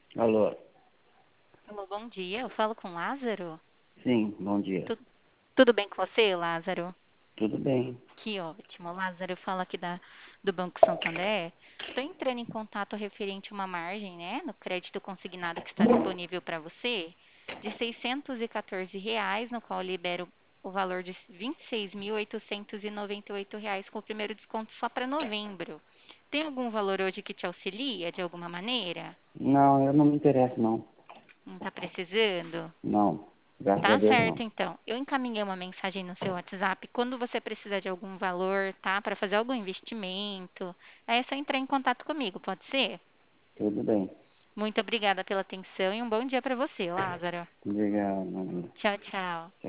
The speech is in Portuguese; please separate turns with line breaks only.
Alô?
Alô, bom dia. Eu falo com Lázaro.
Sim, bom dia.
Tu- Tudo bem com você, Lázaro?
Tudo bem?
Que ótimo. Lázaro, eu falo aqui do Banco Santander. Estou entrando em contato referente a uma margem, né, no crédito consignado que está disponível para você, de R$ 614, no qual eu libero o valor de R$ 26.898 com o primeiro desconto só para novembro. Tem algum valor hoje que te auxilia de alguma maneira?
Não, eu não me interesso, não.
Não está precisando?
Não, graças a
Tá
Deus
certo,
não.
então. Eu encaminhei uma mensagem no seu WhatsApp. Quando você precisar de algum valor, tá? Para fazer algum investimento, aí é só entrar em contato comigo, pode ser?
Tudo bem.
Muito obrigada pela atenção e um bom dia para você, Lázaro.
Obrigado.
Tchau, tchau.